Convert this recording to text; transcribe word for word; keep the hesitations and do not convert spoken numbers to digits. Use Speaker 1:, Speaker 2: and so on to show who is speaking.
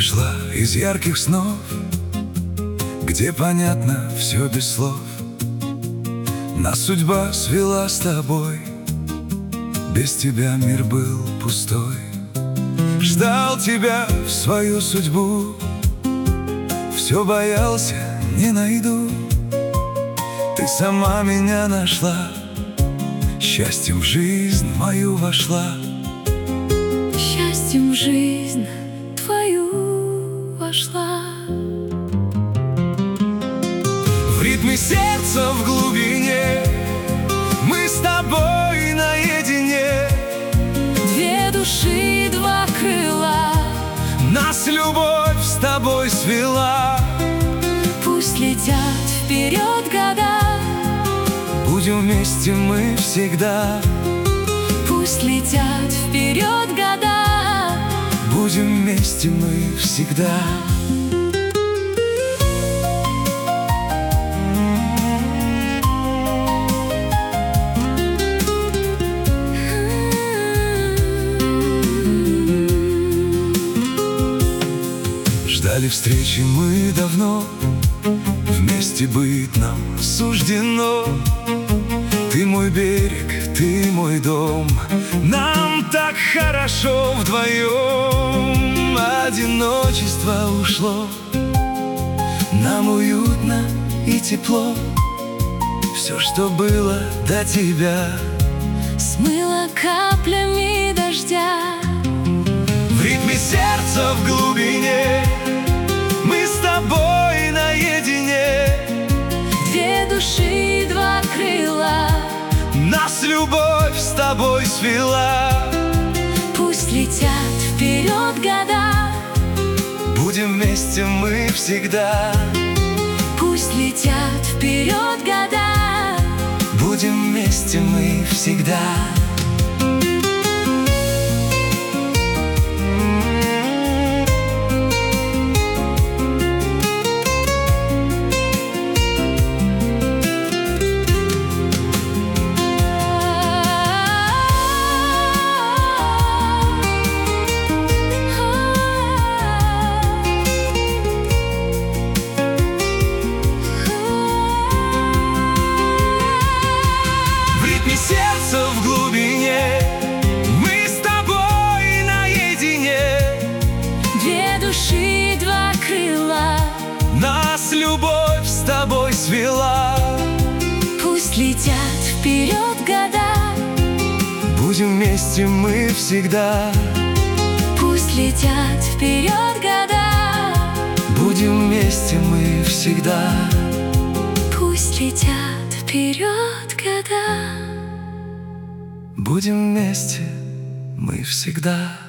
Speaker 1: пришла из ярких снов, где понятно все без слов. Нас судьба свела с тобой, без тебя мир был пустой. Ждал тебя в свою судьбу, все боялся, не найду. Ты сама меня нашла, счастьем в жизнь мою вошла.
Speaker 2: Счастьем в жизнь твою вошла.
Speaker 1: В ритме сердца в глубине мы с тобой наедине.
Speaker 2: Две души, два крыла,
Speaker 1: Нас любовь с тобой свела.
Speaker 2: пусть летят вперед года,
Speaker 1: Будем вместе мы всегда.
Speaker 2: пусть летят вперед года,
Speaker 1: Будем вместе мы всегда. Ждали встречи мы давно, вместе быть нам суждено. Ты мой берег, ты мой дом, нам так хорошо вдвоем. Одиночество ушло, нам уютно и тепло. Все, что было до тебя,
Speaker 2: смыло каплями дождя.
Speaker 1: в ритме сердца в глубине мы с тобой наедине.
Speaker 2: Две души, два крыла,
Speaker 1: Нас любовь с тобой свела.
Speaker 2: пусть летят вперед года,
Speaker 1: Будем вместе мы всегда.
Speaker 2: пусть летят вперед года,
Speaker 1: Будем вместе мы всегда. Сердце в глубине мы с тобой наедине.
Speaker 2: две души, два крыла,
Speaker 1: Нас любовь с тобой свела.
Speaker 2: пусть летят вперед года,
Speaker 1: Будем вместе мы всегда.
Speaker 2: пусть летят вперед года,
Speaker 1: Будем вместе мы всегда.
Speaker 2: пусть летят вперед года.
Speaker 1: Будем вместе мы всегда.